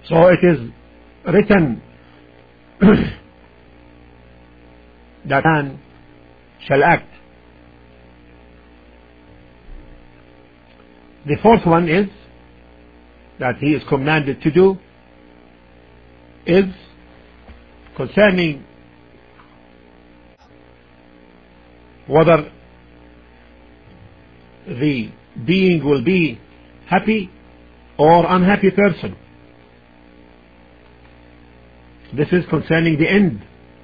So it is written that man shall act. The fourth one is that he is commanded to do is concerning whether the being will be happy or unhappy person. This is concerning the end.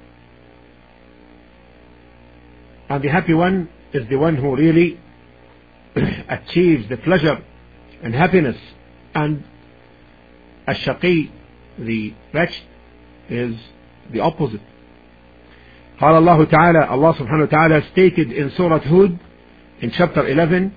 And the happy one is the one who really achieves the pleasure and happiness, and الشقي, the wretched, is the opposite. قال الله تعالى, Allah subhanahu wa ta'ala stated in Surah Hud in chapter 11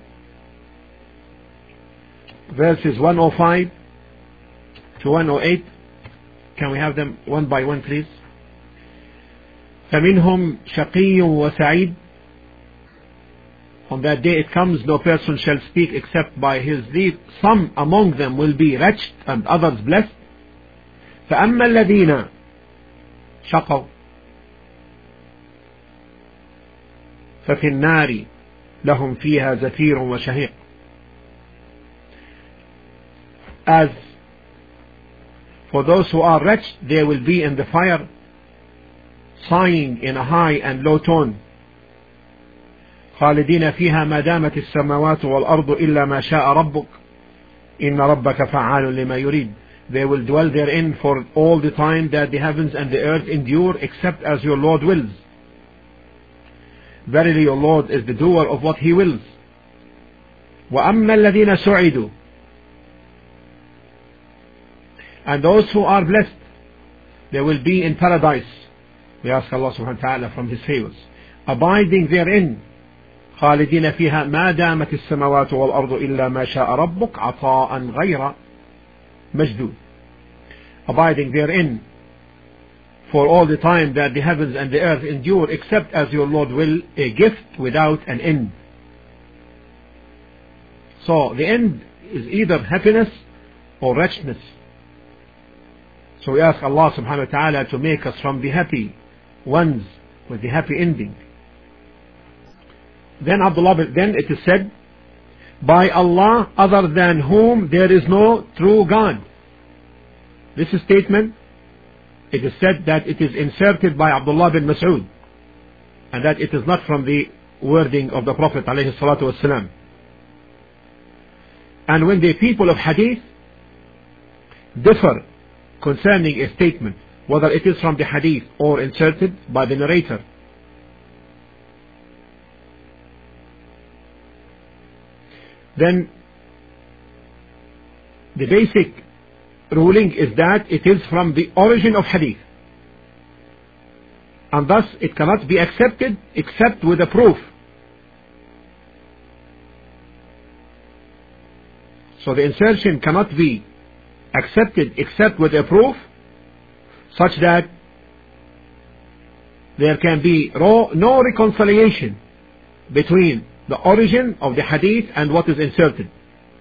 verses 105 to 108. Can we have them one by one, please? فَمِنْهُمْ شَقِيٌّ وَسَعِيدٌ. On that day it comes, no person shall speak except by his leave. Some among them will be wretched and others blessed. فَأَمَّا الَّذِينَ شَقَوْا فَفِي النَّارِ لَهُمْ فِيهَا زَفِيرٌ وَشَهِيقٌ. As for those who are wretched, they will be in the fire, sighing in a high and low tone. خالدين فيها ما دامت السماوات والأرض إلا ما شاء ربك إن ربك فعال لما يريد. They will dwell therein for all the time that the heavens and the earth endure, except as your Lord wills. Verily your Lord is the doer of what he wills. وأما الذين سعدوا. And those who are blessed, they will be in paradise. We ask Allah subhanahu wa ta'ala from his favors, abiding therein. خالدين فيها ما دامت السماوات والأرض إلا ما شاء ربك عطاء غير مجدود. Abiding therein for all the time that the heavens and the earth endure, except as your Lord will, a gift without an end. So the end is either happiness or wretchedness. So we ask Allah subhanahu wa ta'ala to make us from the happy ones with the happy ending. Then it is said, by Allah other than whom there is no true God. This statement, it is said that it is inserted by Abdullah bin Mas'ud, and that it is not from the wording of the Prophet alayhi salatu wasalam. And when the people of hadith differ concerning a statement, whether it is from the hadith or inserted by the narrator, then the basic ruling is that it is from the origin of hadith, and thus it cannot be accepted except with a proof. So the insertion cannot be accepted except with a proof, such that there can be no reconciliation between the origin of the hadith and what is inserted.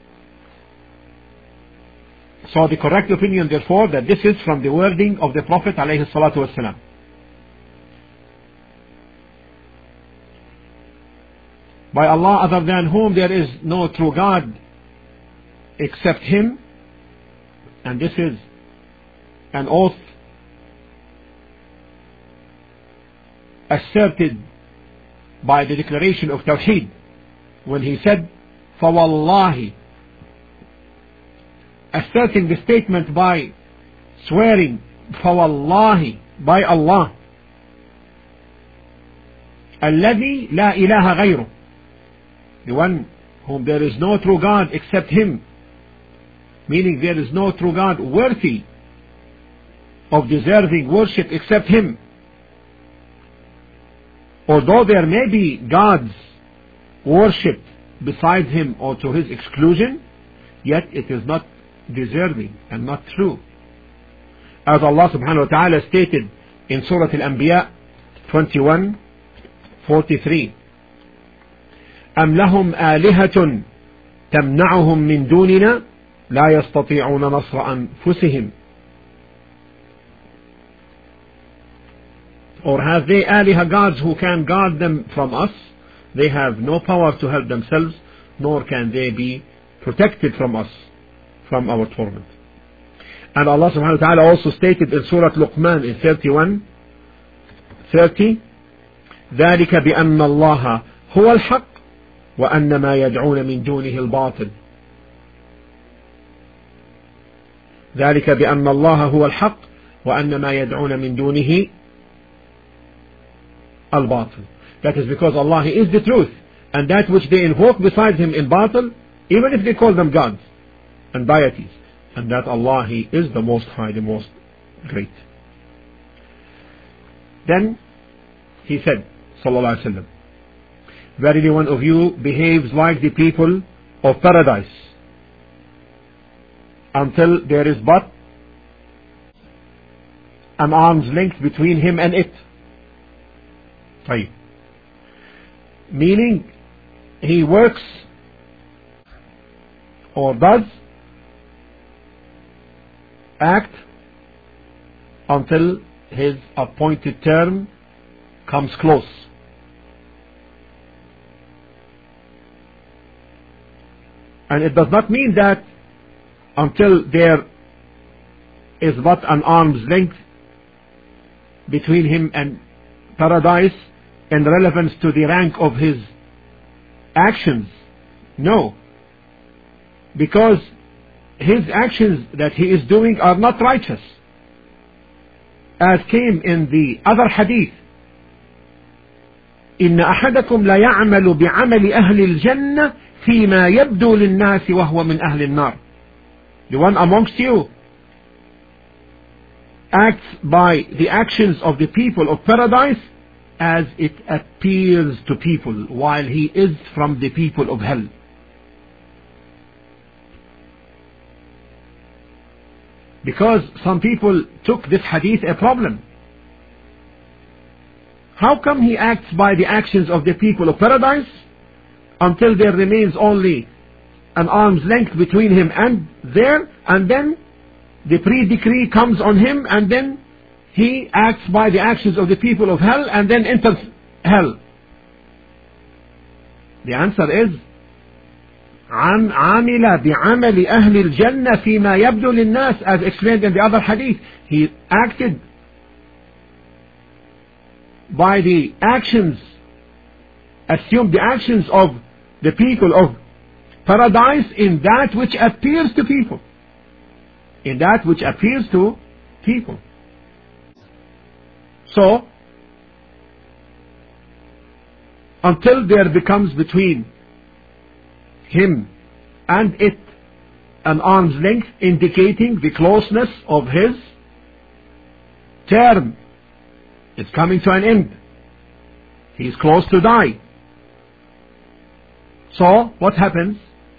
So the correct opinion therefore that this is from the wording of the Prophet alayhi salatu wasalam. By Allah other than whom there is no true God except him, and this is an oath asserted by the declaration of Tawheed, when he said فَوَاللَّهِ, asserting the statement by swearing فَوَاللَّهِ, by Allah, الَّذِي لَا إِلَهَ غَيْرُهُ, the one whom there is no true God except him, meaning there is no true God worthy of deserving worship except him. Although there may be gods worshipped besides him or to his exclusion, yet it is not deserving and not true. As Allah subhanahu wa ta'ala stated in Surah Al-Anbiya 21:43, أَمْ لَهُمْ آلِهَةٌ تَمْنَعُهُمْ مِنْ دُونِنَا لَا يَسْتَطِيعُونَ نَصْرَ أَنفُسِهِمْ Or have they aliha gods who can guard them from us? They have no power to help themselves, nor can they be protected from us, from our torment. And Allah subhanahu wa ta'ala also stated in Surah Luqman in 31:30, ذلك بأن الله هو الحق وأن ما يدعون من دونه الباطل. ذلك بأن الله هو الحق وأن ما يدعون من دونه الباطل. That is because Allah is the truth, and that which they invoke besides Him in batil, even if they call them gods and deities, and that Allah, He is the Most High, the Most Great. Then He said, sallallahu alaihi wasallam, verily one of you behaves like the people of paradise until there is but an arm's length between him and it. Right. Meaning, he works or does act until his appointed term comes close. And it does not mean that until there is but an arm's length between him and paradise in relevance to the rank of his actions. No. Because his actions that he is doing are not righteous. As came in the other hadith, إن أحدكم لا يعمل بعمل أهل الجنة فيما يبدو للناس وهو من أهل النار. The one amongst you acts by the actions of the people of paradise as it appears to people, while he is from the people of hell. Because some people took this hadith a problem. How come he acts by the actions of the people of paradise until there remains only an arm's length between him and there, and then the pre-decree comes on him, and then he acts by the actions of the people of hell and then enters hell? The answer is عامل بعمل أهل الجنة فيما يبدو للناس, as explained in the other hadith. He acted by the actions, assumed the actions of the people of paradise in that which appears to people. In that which appears to people. So, until there becomes between him and it an arm's length indicating the closeness of his term, it's coming to an end. He is close to die. So, what happens?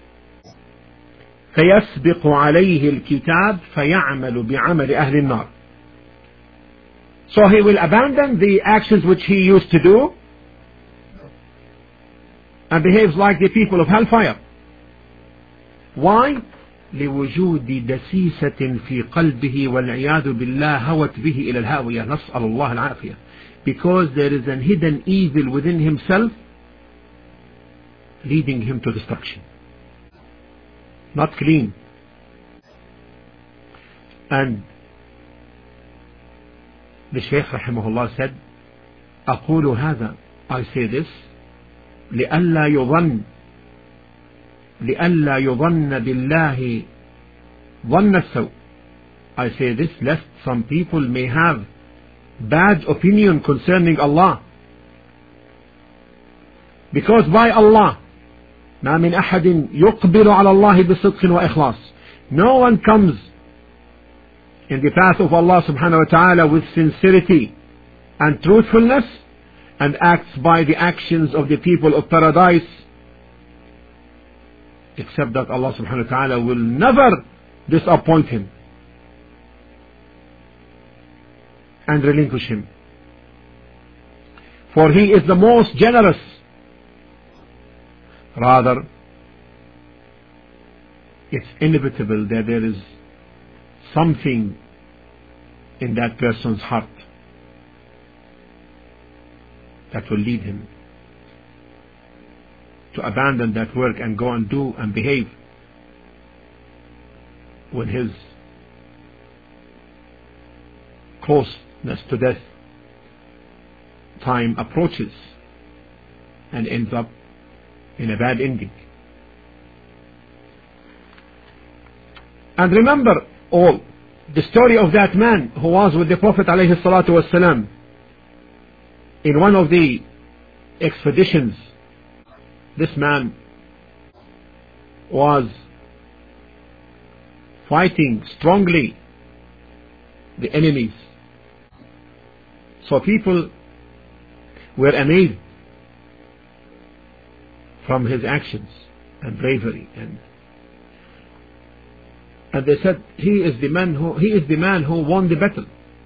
فيسبق عليه الكتاب فيعمل بعمل أهل النار. So he will abandon the actions which he used to do and behaves like the people of hellfire. Why? لوجود دسيسة في قلبه والعياذ بالله هوت به إلى الهاوية نسأل الله العافية. Because there is an hidden evil within himself leading him to destruction. Not clean. And the Shaykh rahimahullah said, أقول هذا, I say this, لئلا يظن بالله ظن السوء. I say this lest some people may have bad opinion concerning Allah. Because by Allah, ما من أحد يقبل على الله بصدق وإخلاص. No one comes in the path of Allah subhanahu wa ta'ala with sincerity and truthfulness and acts by the actions of the people of paradise, except that Allah subhanahu wa ta'ala will never disappoint him and relinquish him. For he is the most generous. Rather, it's inevitable that there is something in that person's heart that will lead him to abandon that work and go and do and behave when his closeness to death time approaches and ends up in a bad ending. And remember all the story of that man who was with the Prophet ﷺ in one of the expeditions. This man was fighting strongly the enemies. So people were amazed from his actions and bravery, and they said, he is the man who won the battle.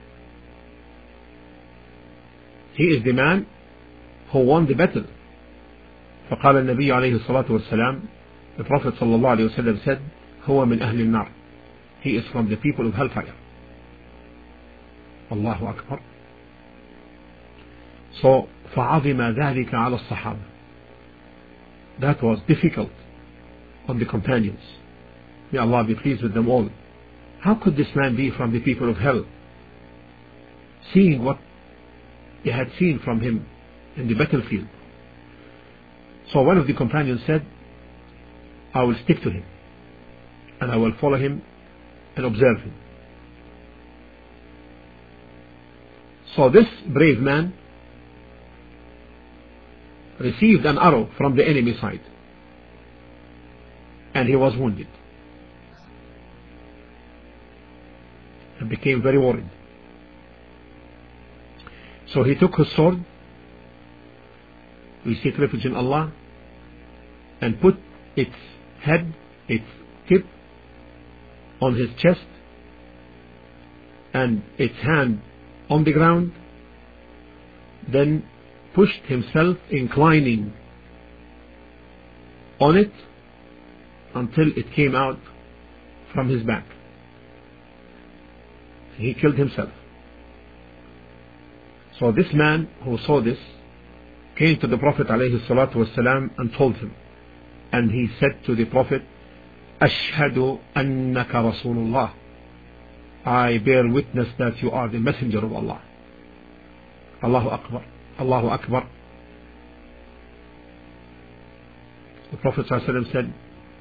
He is the man who won the battle. فقال النبي عليه الصلاة والسلام, the Prophet صلى الله عليه وسلم said, هو من أهل النار. He is from the people of hellfire. الله أكبر. So فعظم ذلك على الصحابة. That was difficult on the companions. May Allah be pleased with them all. How could this man be from the people of hell, seeing what they had seen from him in the battlefield? So one of the companions said, I will stick to him and I will follow him and observe him. So this brave man received an arrow from the enemy side and he was wounded and became very worried. So he took his sword, we seek refuge in Allah, and put its head, its tip on his chest and its hand on the ground, then pushed himself inclining on it until it came out from his back. He killed himself. So this man who saw this came to the Prophet ﷺ and told him, and he said to the Prophet, Ashhadu annaka Rasulullah, I bear witness that you are the messenger of Allah. Allahu Akbar, Allahu Akbar. The Prophet ﷺ said,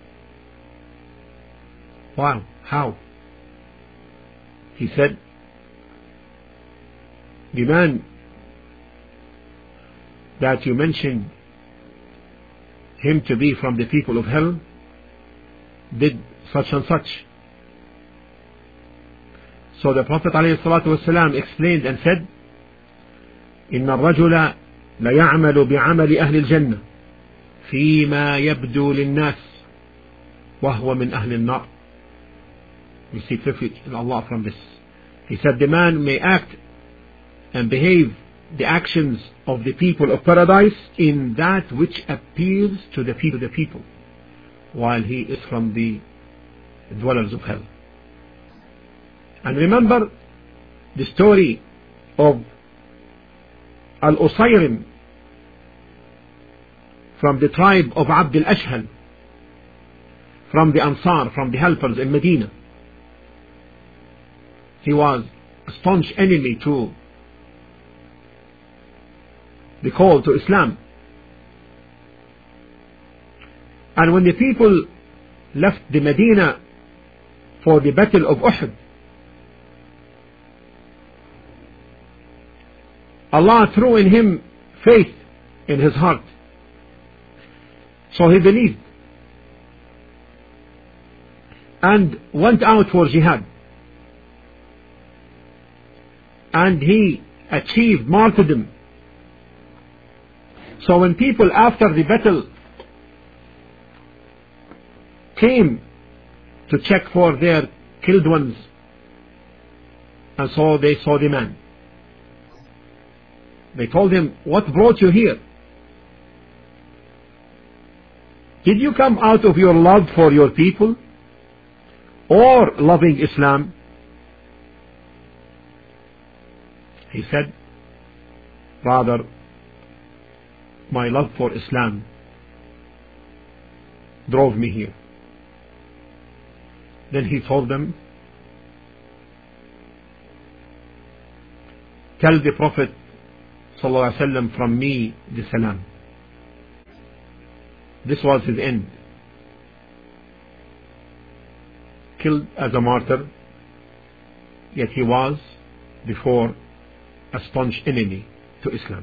wow, how? He said, the man that you mentioned him to be from the people of hell did such and such. So the Prophet ﷺ explained and said, إن الرجل ليعمل بعمل أهل الجنة فيما يبدو للناس وهو من أهل النار. We seek refuge in Allah from this. He said the man may act and behave the actions of the people of paradise in that which appears to the people, while he is from the dwellers of hell. And remember the story of Al-Usayrim from the tribe of Abd al-Ashhal, from the Ansar, from the helpers in Medina. He was a staunch enemy to the call to Islam. And when the people left the Medina for the battle of Uhud, Allah threw in him faith in his heart. So he believed and went out for jihad. And he achieved martyrdom. So when people after the battle came to check for their killed ones, and so they saw the man, they told him, what brought you here? Did you come out of your love for your people or loving Islam? He said, rather my love for Islam drove me here. Then he told them, tell the Prophet ﷺ from me the salam. This was his end. Killed as a martyr, yet he was before a staunch enemy to Islam.